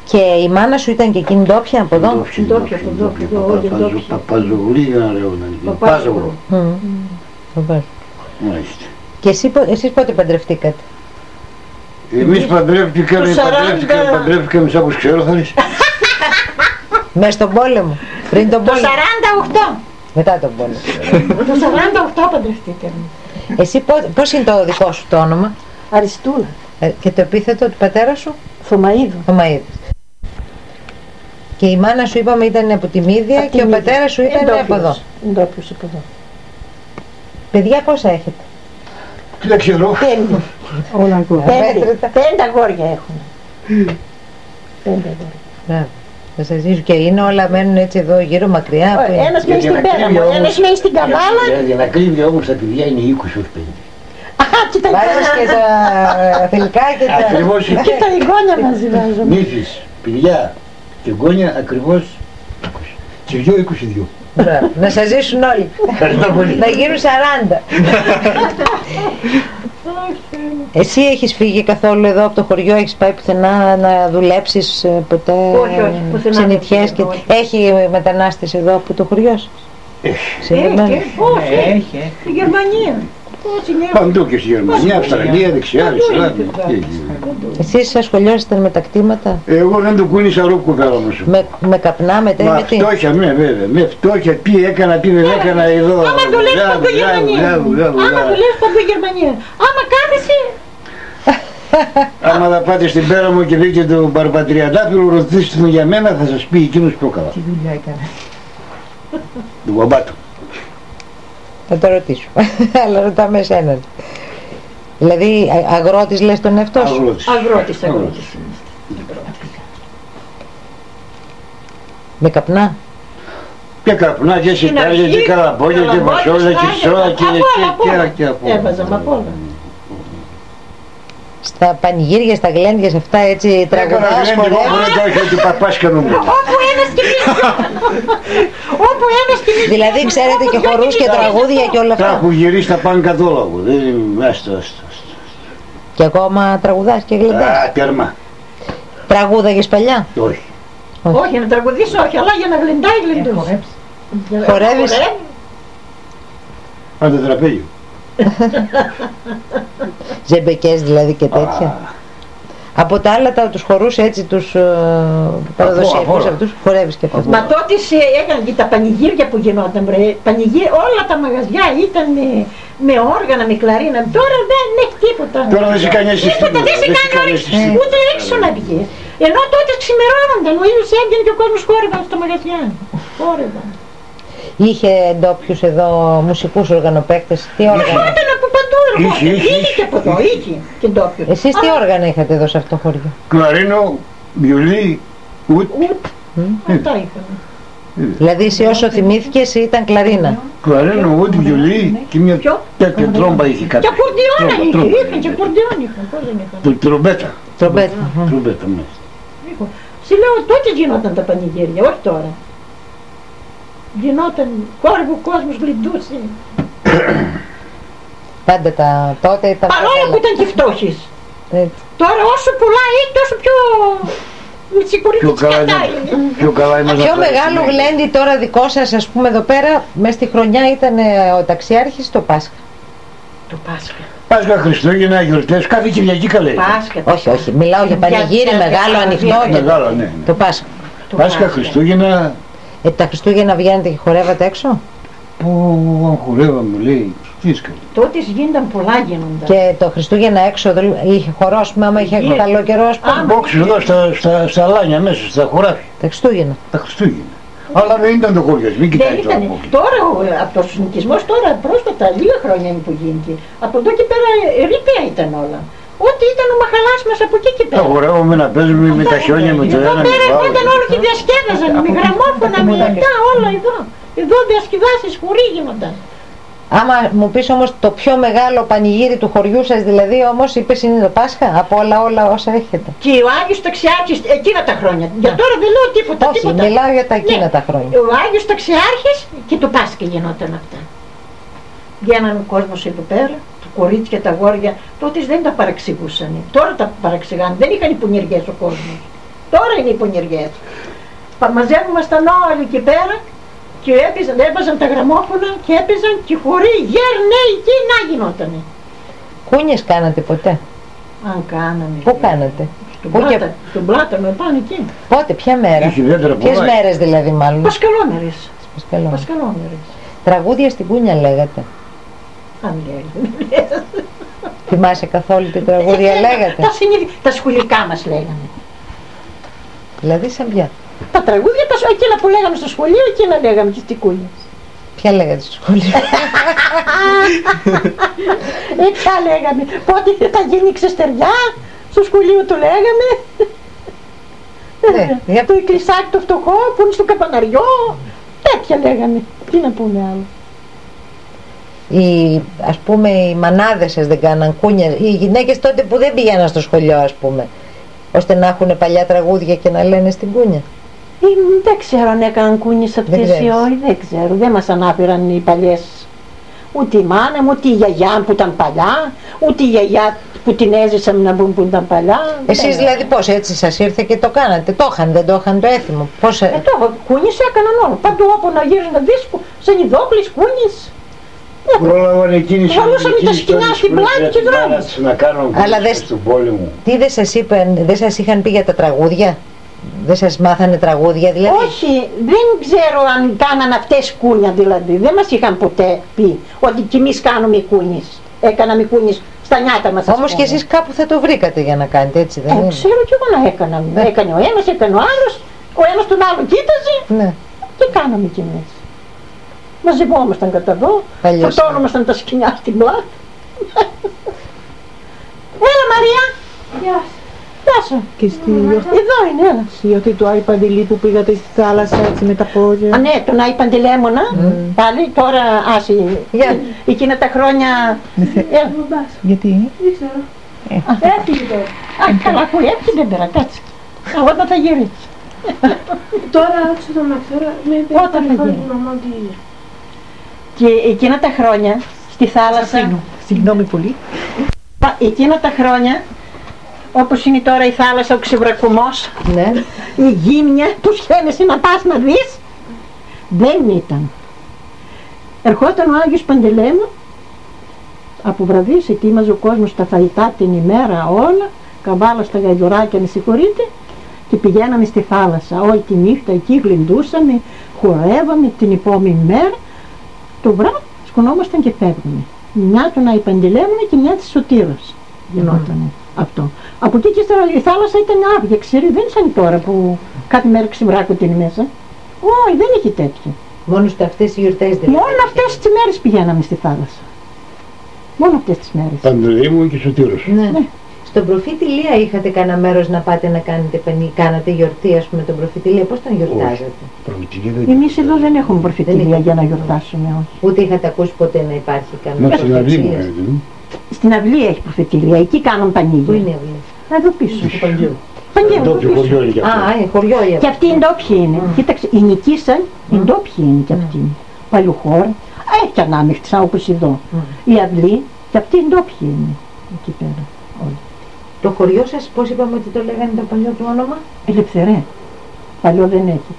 Και η μάνα σου ήταν και εκείνη ντόπια από εδώ? Ντόπια, όλοι ντόπια. Παπαζογλή για να λέγονταν. Παπάζογλου. Μάλιστα. Και εσείς πότε παντρευτήκατε? Εμείς παντρεύτηκαμε σαν όπως ξέρω θα λες. Μες στον πόλεμο, πριν τον πόλεμο? Το 48. Μετά τον πόλεμο. Το 48 παντρευτήκαμε. Εσύ πώς είναι το δικό σου το όνομα? Αριστούλα. Και το επίθετο του πατέρα σου? Θωμαΐδου. Θωμαΐδου. Και η μάνα σου είπαμε ήταν από τη Μύδια και ο πατέρας σου ήταν από εδώ. Ντόπιος από εδώ. Παιδιά πόσα έχετε? Τι δεν ξέρω. 5. Όλα πέντε αγόρια έχουν. 5 αγόρια. Θα σας ζήσω και είναι όλα μένουν έτσι εδώ γύρω μακριά. Ένας μένει στην Πέραμο, ένας μένει στην Καβάλα. Για να κρύβει όμως τα παιδιά είναι 20 ως 5. Βάζεις και τα θηλυκά και τα... Ακριβώς. Και τα εγγόνια μαζί βάζουμε. Νύφης, παιδιά και εγγόνια ακριβώς 20. Και 22. Να σας ζήσουν όλοι. Να γίνουν 40. Εσύ έχεις φύγει καθόλου εδώ από το χωριό? Έχεις πάει πουθενά να δουλέψεις ποτέ? Όχι, πουθενά. Ξενιτιές και... Έχει μετανάστες εδώ από το χωριό σας? Έχει. Στη Γερμανία. Παντού και στη Γερμανία, Αυστραλία, δεξιά, αριστερά. Εσείς ασχολιόσασταν με τα κτήματα? Εγώ δεν το κούνησα ρούκου πέρα μου σου. Με καπνά, με τι? Φτώχεια, ναι βέβαια. Με φτώχεια, τι έκανα, τι δεν έκανα εδώ. Άμα δουλεύεις παντού Γερμανία. Άμα δουλεύεις παντού Γερμανία. Άμα κάθεσαι. Άμα θα πάτε στην πέρα μου και δείτε τον Παρπατριαντάφυλλο, ρωτήστε τον για μένα, θα σας πει εκείνος πιο καλά. Τι δουλειά έκανε? Του μπαμπά του. Θα το ρωτήσω. Αλλά ρωτάμε εσέναν. Δηλαδή αγρότης λες τον εαυτό σου? Αγρότης. Με καπνά? Και καπνά και σιτάρια και καλαμπόγια και μασόλια και σώα και από όλα. Έβαζαμε από όλα. Στα πανηγύρια, στα γλέντια, σε αυτά έτσι τραγουδάς, χορεύεις? Όχι, ότι παπάς κανούμε. Όπου ένας και μισό. Δηλαδή ξέρετε και χορούς και τραγούδια και όλα Τα αυτά? έχω γυρίσει τα πάνε καθόλου. Άστο. Και ακόμα τραγουδάς και γλεντάς? Τέρμα. Τραγούδαγες παλιά? Όχι. Όχι, να τραγουδήσω όχι, αλλά για να γλεντάει γλεντούς. Χορεύεις? Αν το τραπέζι. Ζεμπεκές δηλαδή και τέτοια? Από τα άλλα τους χορούς έτσι τους παραδοσιακούς αυτούς χορεύεις και αυτό? Μα τότε έκαναν και τα πανηγύρια που γινόταν, όλα τα μαγαζιά ήταν με όργανα, με κλαρίνα. Τώρα δεν έχει τίποτα. Τώρα δεν σε κάνει εσύ τίποτα. Δεν σε κάνει ούτε έξω να βγει. Ενώ τότε ξημερώνονταν, ο ήλιος έβγαινε και ο κόσμος χόρευαν στα μαγαζιά. Χόρευαν. Είχε ντόπιους εδώ μουσικούς οργανοπαίκτες? Τι όργανα? Ήταν από παντού. Είχε και από εδώ, είχε και ντόπιους. Εσείς τι όργανα είχατε εδώ σε αυτό το χωριό? Κλαρίνο, βιολί, ουτ. Αυτά είχαμε. Δηλαδή εσύ όσο θυμήθηκες ήταν κλαρίνα? Κλαρίνο, ουτ, βιολί και μια τέτοια τρόμπα είχε κάτι. Και ακορντιόνα είχαν, και ακορντιόνα είχαν. Πώς δεν είχαν? Τρομπέτα. Τρομπέτα. Τρομπέτα, μάλιστα. Σου λέω τότε γινόταν τα πανηγύρια, όχι τώρα. Γινόταν, χόρευε ο κόσμος, γλυντούσε. Πάντα τότε ήταν... Παρόλο που ήταν και φτώχεις. Τώρα όσο πολλά έχει τόσο πιο... με συγχωρείτε της κατάλληλη. Πιο μεγάλο γλέντι τώρα δικό σας, ας πούμε εδώ πέρα, μες στη χρονιά ήταν ο ταξιάρχης το Πάσχα. Το Πάσχα. Πάσχα, Χριστούγεννα, γιορτές, κάθε Κυριακή καλέ. Πάσχα. Όχι, μιλάω για πανηγύρι μεγάλο, ανοιχτό. Μεγάλο, ναι. Το Πάσχα. Πάσχα, Χριστούγεννα. Τα Χριστούγεννα βγαίνετε και χορεύατε έξω? Πού χορεύαμε, λέει, δύσκολο. Τότε γίνονταν πολλά γίνονταν. Και το Χριστούγεννα έξω είχε χορό, ας πούμε, άμα είχε καλό καιρό, ας πούμε? Μπόξι εδώ στα αλάνια μέσα, στα χωράφια. Τα Χριστούγεννα. Τα Χριστούγεννα. Αλλά δεν ήταν το χωριό, μην κοιτάει τώρα. Τώρα, από το συνοικισμός τώρα πρόσφατα, λίγα χρόνια είναι που γίνεται. Από εδώ και πέρα ρηπαία ήταν όλα. Ό,τι ήταν ο μαχαλάς μας από εκεί και πέρα. Τα χορεύουμε να παίζουμε με τα χιόνια, με το ένα, με το άλλο. Εδώ πέρα όλο και διασκέδαζαν, με γραμμόφωνα, με αυτά, όλα εδώ. Εδώ διασκεδάσεις χωρί γίνονταν. Άμα μου πεις όμως το πιο μεγάλο πανηγύρι του χωριού σας, δηλαδή όμως είπες είναι το Πάσχα, από όλα όσα έχετε? Και ο Άγιος Ταξιάρχης εκείνα τα χρόνια. Για τώρα δεν λέω τίποτα. Όχι, μιλάω για τα εκείνα τα χρόνια. Ο Άγιος Ταξιάρχης και το Πάσχα γινόταν αυτά. Βγαίναν ο κόσμος εδώ πέρα, τα κορίτσια, τα αγόρια, τότε δεν τα παραξηγούσαν. Τώρα τα παραξηγάνε, δεν είχαν πονηριές ο κόσμος. Τώρα είναι οι πονηριές. Μαζεύομασταν όλοι εκεί πέρα και έπαιζαν τα γραμμόφωνα και έπαιζαν και χωρί νέοι τι να γινότανε. Κούνιες κάνατε ποτέ? Αν κάναμε. Πού κάνατε? Στον Πλάτανο επάνω εκεί. Πότε, ποια μέρα? Ποιες μέρες δηλαδή μάλλον? Πασκαλόμερες. Τραγούδια στην Κούνια λέγατε? Αν λέγανε. Θυμάσαι καθόλου τι τραγούδια λέγατε? Τα σχολικά μας λέγανε. Δηλαδή σαν ποια? Τα τραγούδια, εκείνα που λέγαμε στο σχολείο, εκείνα λέγαμε και στην Κούνια. Ποια λέγατε στο σχολείο? Ποια λέγαμε? Πότε θα γίνει ξεστεριά, στο σχολείο το λέγαμε. Το εκκλησάκι το φτωχό που είναι στο καπαναριό. Τέτοια λέγαμε. Τι να πούμε άλλο. Ας πούμε οι μανάδες σας δεν κάναν κούνια? Οι γυναίκες τότε που δεν πήγαιναν στο σχολείο, ας πούμε, ώστε να έχουν παλιά τραγούδια και να λένε στην Κούνια? Δεν ξέρω αν έκαναν κούνιες αυτές ή όχι, δεν ξέρω. Δεν μας ανάπηραν οι παλιές. Ούτε η μάνα μου, ούτε η γιαγιά μου που ήταν παλιά, ούτε η γιαγιά που την έζησαμε να μπουν που ήταν παλιά. Εσείς δηλαδή πώς, έτσι σας ήρθε και το κάνατε? Το είχαν, δεν το είχαν το έθιμο? Πώς... Κούνιες έκαναν όλο. Παντού όπου να γύρεις να δεις, σαν ειδόκλεις κούνιες. Πρόλαβαν εκείνοι βάλωσαμε τα σκηνιά στην πλάτη και δρόμους. Να κάνουν κούνιες στον πόλεμο. Τι δεν σας είχαν πει για τα τραγούδια? Δεν σας μάθανε τραγούδια δηλαδή? Όχι, δεν ξέρω αν κάναν αυτές κούνια δηλαδή. Δεν μας είχαν ποτέ πει ότι κι εμείς κάνουμε κούνιες. Έκαναμε κούνιες στα νιάτα μας. Όμως και εσείς κάπου θα το βρήκατε για να κάνετε, έτσι δεν είναι? Ξέρω κι εγώ να έκανα. Έκανε ο ένας, έκανε ο άλλος. Ο ένας τον άλλο κοίταζε. Ναι. Και κάναμε κι εμείς. Μαζευόμασταν κατά εδώ. Φορτώνομασταν τα σκηνιά στην πλάτη. Έλα Μαρία. Γεια σας. Γεια σου. Και στη εδώ είναι, έλα. Στη γιορτή του Άι Παντελή που πήγατε στη θάλασσα έτσι με τα πόδια. Α, ναι, τον Άι Παντελέμονα. Πάλι τώρα, άσυ. Εκείνα τα χρόνια. Γιατί? Δεν ξέρω. Έφυγε τώρα. Α, καλά, αφού έφυγε δεν πέρα, κάτσε. Εγώ όταν θα γυρίσει. Τώρα, άκουσα να ξέρω, όταν θα γυρίσει. Και εκείνα τα χρόνια στη θάλασσα. Συγγνώμη πολύ. Εκείνα τα χρόνια, όπως είναι τώρα η θάλασσα, ο ξεβρακουμός, ναι. Η γύμνια, που σχένεσαι να πας να δεις, δεν ήταν. Ερχόταν ο Άγιος Παντελέμου, από βραδείς ετοίμαζε ο κόσμος τα φαγητά την ημέρα όλα, καβάλα στα γαϊδουράκια, με συγχωρείτε, και πηγαίναμε στη θάλασσα. Όλη τη νύχτα εκεί γλυντούσαμε, χορεύαμε την επόμενη μέρα. Το βράδυ σκονόμασταν και φεύγουμε. Μια του Άι Παντελέμονα και μια της Σωτήρας γινότανε αυτό. Από εκεί και ύστερα η θάλασσα ήταν άδεια, ξέρει, δεν είναι σαν τώρα που κάθε μέρα ξεβράκονται είναι μέσα. Όχι, δεν είχε τέτοιο. Μόνο σε αυτές οι γιορτές δηλαδή? Μόνο αυτές τις μέρες πηγαίναμε στη θάλασσα. Μόνο αυτές τις μέρες. Παντελήμου και Σωτήρος. Ναι. Στον Προφήτη Λία είχατε κανένα μέρος να πάτε να κάνετε γιορτή, ας πούμε, τον Προφήτη Λία? Πώς τον γιορτάζατε? Εμείς εδώ δεν έχουμε Προφήτη Λία για να γιορτάσουμε, όχι. Ούτε είχατε ακούσει ποτέ να υπάρχει κανένα? Στην αυλή μου κάνετε? Στην αυλή έχει Προφήτη Λία, εκεί κάνουν πανίγια. Πού είναι η αυλή? Εδώ πίσω. Του Παγιού. Ντόπιο χωριό είναι κι αυτό. Α, χωριό είναι. Και αυτοί οι ντόπιοι είναι. Κοίταξε, οι νικήσαν, οι ντόπιοι είναι κι αυτοί. Παλιοχώρα, έχει ανάμειχτη σαν όπως εδώ. Η αυλή, και αυτοί οι ντόπιοι είναι εκεί πέρα όλοι. Το χωριό σας πώς είπαμε ότι το λέγανε το παλιό του όνομα? Ελευθερέ. Παλιό δεν έχει.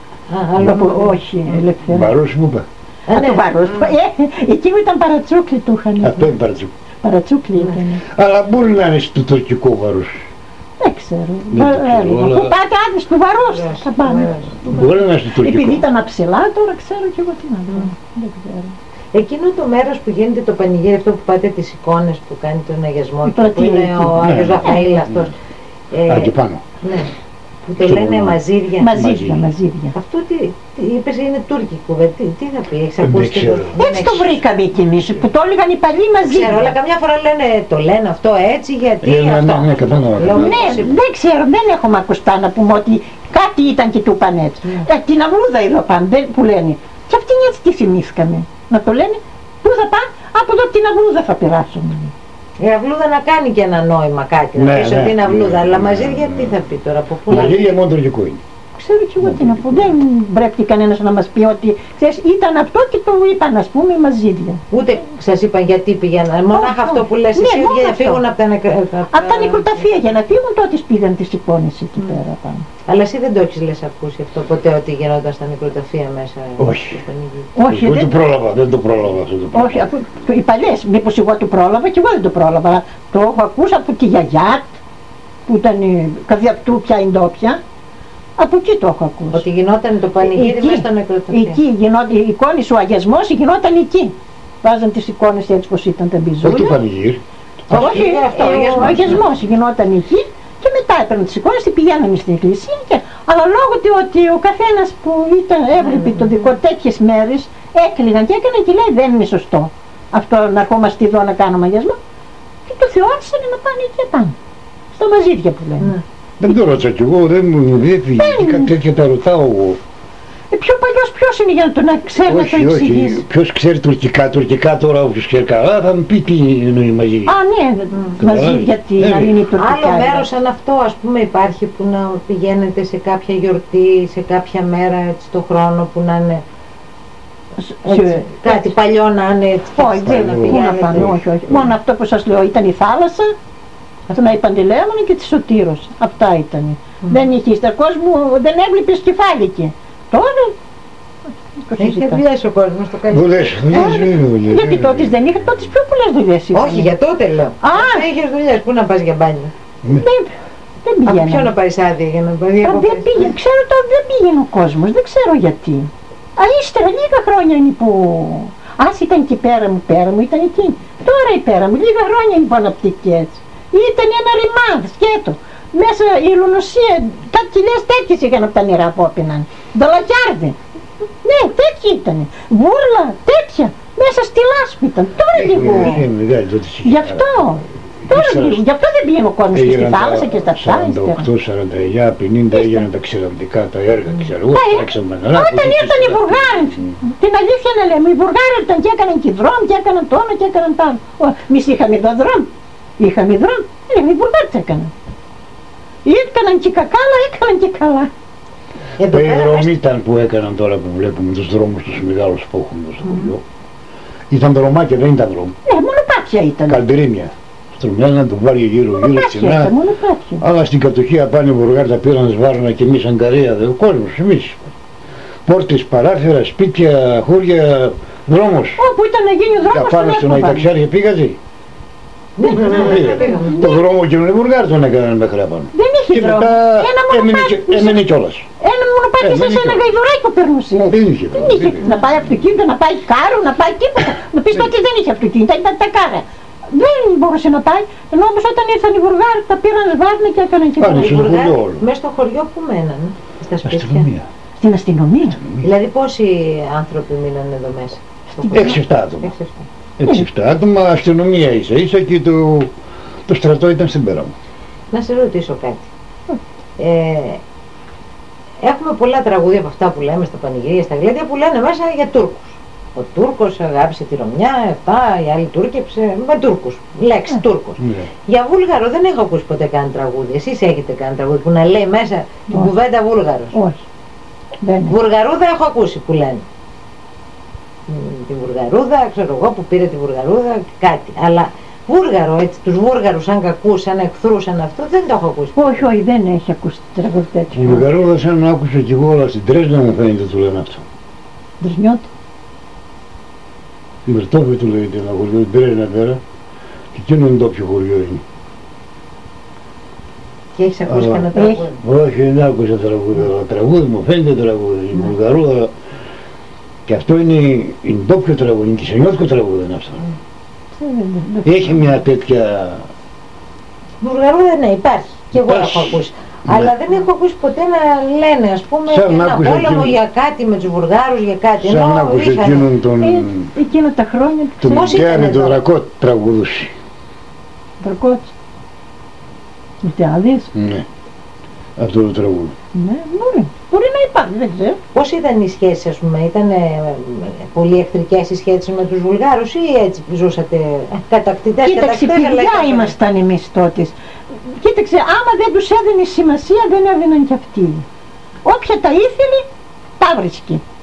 Όχι, Ελευθερέ. Βαρός μου είπα. Το Βαρός. Εκεί ήταν παρατσούκλι του είχαν. Αυτό είναι παρατσούκλι. Παρατσούκλι ήταν. Αλλά μπορεί να είναι στο τουρκικό Βαρός. Δεν ξέρω. Πού πάτε άδειες του Βαρός θα πάνε. Μπορεί να είναι στο τουρκικό. Επειδή ήταν αψηλά τώρα ξέρω και εγώ τι να δω. Δεν ξέρω. Εκείνο το μέρος που γίνεται το πανηγύρι, αυτό που πάτε τις εικόνες που κάνει τον αγιασμό, που είναι ο Άγιος Ραφαήλ αυτός. Εκεί πάνω. Ναι. Που το λένε μαζίδια. Μαζίδια. Αυτό τι είπες, είναι τουρκικό, τι θα πει, έχεις ακούσει? Έτσι το βρήκαμε κι εμείς, που το έλεγαν οι παλιοί μαζίδια. Ξέρω, αλλά καμιά φορά το λένε αυτό έτσι, γιατί αυτό. Ναι, δεν ξέρω, δεν έχουμε ακουστά να πούμε ότι κάτι ήταν και του είπαν έτσι. Την αυλούδα εδώ πάνε, που λένε. Και αυτήν έτσι τι θυμήθηκαμε. Να το λένε, πού θα πάνε, από εδώ την αυλούδα θα περάσουμε. Η αυλούδα να κάνει και ένα νόημα κάτι, να πεις ότι είναι αυλούδα, αλλά μαζίδια τι θα πει τώρα, από πού? Μαζίδια μόνο τουρκικό είναι. Ξέρω κι εγώ τι να πω. Δεν πρέπει κανένας να μας πει ότι ξέρεις, ήταν αυτό και το είπαν, ας πούμε, οι μαζίδια. Ούτε σας είπαν γιατί πήγαιναν. Μονάχα αυτό που λες εσύ, για να φύγουν από τα νεκροταφεία. Από τα νεκροταφεία για να φύγουν, τότε πήγαν τις εικόνες εκεί πέρα πάνω. Αλλά εσύ δεν το έχεις λες ακούσει αυτό ποτέ, ότι γινόταν στα νεκροταφεία μέσα? Όχι. Όχι, Εγώ το πρόλαβα, δεν το πρόλαβα αυτό το πράγμα. Όχι, οι παλιές, μήπως εγώ το πρόλαβα και εγώ δεν το πρόλαβα. Το έχω ακούσει από τη γιαγιά που ήταν καδιαπτού πια ντόπια. Από εκεί το έχω ακούσει. Ότι γινόταν το πανηγύρι μέσα στο νεκροταφείο. Εκεί γινόταν, η εικόνη ο αγιασμός γινόταν εκεί. Βάζαν τις εικόνες έτσι πως ήταν τα μπιζούλια. Όχι το πανηγύρι. Όχι, ο αγιασμός γινόταν εκεί και μετά έπαιρναν τις εικόνες και πηγαίναμε στην εκκλησία. Αλλά λόγω του ότι ο καθένας που έβλεπε το δικό τέτοιες μέρες έκλειγαν και έκαναν και λέει δεν είναι σωστό αυτό να ερχόμαστε εδώ να κάνουμε αγιασμό. Και το θεώρησαν να πάνε εκεί πάνω. Στα μαζίδια που λένε. Δεν το ρώτησα κι εγώ, δεν μου διέφυγε, κάτι τέτοια τα ρωτάω εγώ. Πιο παλιός ποιος είναι για να το ξέρει να το εξηγήσει? Όχι, ποιος ξέρει τουρκικά τώρα, όποιος ξέρει καλά θα μου πει τι εννοεί μαζί. Α, ναι, μαζί γιατί να είναι τουρκικά. Άλλο μέρος σαν αυτό ας πούμε υπάρχει που να πηγαίνετε σε κάποια γιορτή, σε κάποια μέρα έτσι το χρόνο που να είναι έτσι, κάτι παλιό να είναι έτσι? Όχι, δεν πηγαίνετε. Όχι. Μόνο αυτό που σας λέω ήταν η θάλασσα, να η Παντελεήμονα και τη Σωτήρος. Αυτά ήταν. Δεν είχε στα κόσμο, δεν έβλεπες κεφάλι εκεί. Τώρα έχει δουλειές ο κόσμος το καλύτερο. Δουλειές. Γιατί τότε δεν είχα, τότε πιο πολλές δουλειές είχαν. Όχι, για τότε λέω. Δεν είχες δουλειές, πού να πας για μπάνιο? Δεν πήγαινε. Από ποιο να πάει άδεια για να πάει? Δεν πήγαινε, ξέρω τώρα δεν πήγαινε ο κόσμος, δεν ξέρω γιατί. Ύστερα λίγα χρόνια είναι που... Ας ήταν και πέρα μου ήταν εκεί. Τώρα η πέρα μου, λίγα χρόνια είναι που αναπτύχθηκε. Ήταν ένα ρημάδ, σκέτο. Μέσα η Λουνοσία, κάτι κοιλιές τέτοιες είχαν από τα νερά που όπιναν. Δολακιάρδε. Ναι, τέτοια ήτανε. Βούρλα, τέτοια. Μέσα στη λάσπη ήταν. Τώρα λίγο. Γι' αυτό. Τώρα λίγο. Γι' αυτό δεν πήγαινε ο κόσμος στη θάλασσα και στα ψάρια. 48, 49, 50 έγιναν τα ξεραντικά, τα έργα, ξέρω. Όταν ήρθαν οι Βουργάροι, την αλήθεια να λέμε, οι Βουργάροι ήρθαν και έκαναν και δρόμ και έκαναν το ένα και έκαναν το άλλο. Εμείς είχαμε εδώ δρόμ. Είχαμε δρόμ. Οι Βουργάροι τι έκαναν. Έκαναν και κακάλα, έκαναν και καλά. Οι δρόμοι ήταν που έκαναν τώρα που βλέπουμε τους δρόμους τους μεγάλους που έχουν στο χωριό. Ήταν δρομάκια, δεν ήταν δρόμοι. Ναι, μονοπάτια ήταν. Καλμπερίμια. Στρωμένα να το βάλει γύρω στενά. Μονοπάτια. Αλλά στην κατοχή απάνε οι Βουργάροι τα πήραν σβάρνα και εμείς αγκαρία, ο κόσμος, εμείς. Πόρτες, παράθυρα, σπίτια, χώρια, δρόμος. Όπου ήταν να γίνει ο δρόμος τον στον Αϊταξιάρχη πήγατε. Το δρόμο και οι Βουργάροι τον έκαναν μέχρι απάνω. Δεν είχε δρόμο. Έμενε κιόλας. Ένα μονοπάτι σε ένα γαϊδουράκι που περνούσε. Δεν είχε. Να πάει αυτοκίνητο, να πάει κάρο, να πάει τίποτα. Να πεις ότι δεν είχε αυτοκίνητα, ήταν τα κάρα. Δεν μπορούσε να πάει, ενώ όμως όταν ήρθαν οι Βουργάροι τα πήραν σβάρνα και έκαναν και οι Βουργάροι μέσα στο χωριό που μέναν, στα σπίτια. Στην αστυνομία. Δηλαδή πόσοι άνθρωποι μείναν εδώ μέσα? 6-7 άτομα. 6-7 άτομα, αστυνομία ίσα και το στρατό ήταν στην πέρα μου. Να σε ρωτήσω κάτι. Έχουμε πολλά τραγούδια από αυτά που λέμε στα πανηγύρια, στα γλέντια που λένε μέσα για Τούρκους. Ο Τούρκος αγάπησε τη Ρωμιά, αυτά, οι άλλοι Τούρκεψε, με Τούρκους. Λέξη Τούρκος. Για Βούλγαρο δεν έχω ακούσει ποτέ καν τραγούδι. Εσείς έχετε καν τραγούδι που να λέει μέσα την κουβέντα Βούλγαρος? Όχι. Βουργαρούδα έχω ακούσει που λένε. Τη Βουργαρούδα, ξέρω εγώ που πήρε τη Βουργαρούδα, κάτι. Αλλά Βούλγαρο, έτσι, τους Βούλγαρους σαν κακούς, σαν εχθρούς, σαν αυτό, δεν το έχω ακούσει. Όχι, δεν έχει ακούσει τραγούδι τέτοιο. Η Βουλγαρούδα σαν να άκουσα κι εγώ, αλλά στην Τρέσνα μου φαίνεται του λένε αυτό. Δρυσνιώτη. Η Βερτόφη του λέγεται ένα χωριό, την Τρέσνα πέρα, και εκείνο είναι το πιο χωριό είναι. Και έχεις ακούσει κανένα τραγούδι? Όχι, δεν άκουσα τραγούδι, αλλά τραγούδι μου φαίνεται τραγούδι. Η Βουλγαρούδα, και αυτό είναι ντόπιο τραγούδι, είναι κισενιώτικο τραγούδι είναι αυτό. Έχει μια τέτοια... Βουλγαρούδα ναι, υπάρχει. Και εγώ έχω ακούσει. Αλλά δεν έχω ακούσει ποτέ να λένε, ας πούμε, ένα πόλεμο για κάτι με τους Βουλγάρους, για κάτι. Σαν να άκουσε εκείνον τον... Εκείνα τα χρόνια... Τον Μητιάδη, τον Δρακότη τραγουδούσε. Δρακότη. Μητιάδης. Ναι. Αυτό το τραγούδι. Ναι, μπορεί να υπάρχει, δεν ξέρω. Πώς ήταν οι σχέσεις, ας πούμε, ήταν πολύ εχθρικές οι σχέσεις με τους Βουλγάρους ή έτσι ζούσατε κατακτητές? Κοίταξε, παιδιά ήμασταν εμείς τότε. Κοίταξε, άμα δεν τους έδινε σημασία δεν έδιναν κι αυτοί. όποια τα ήθελε τα βρίσκει.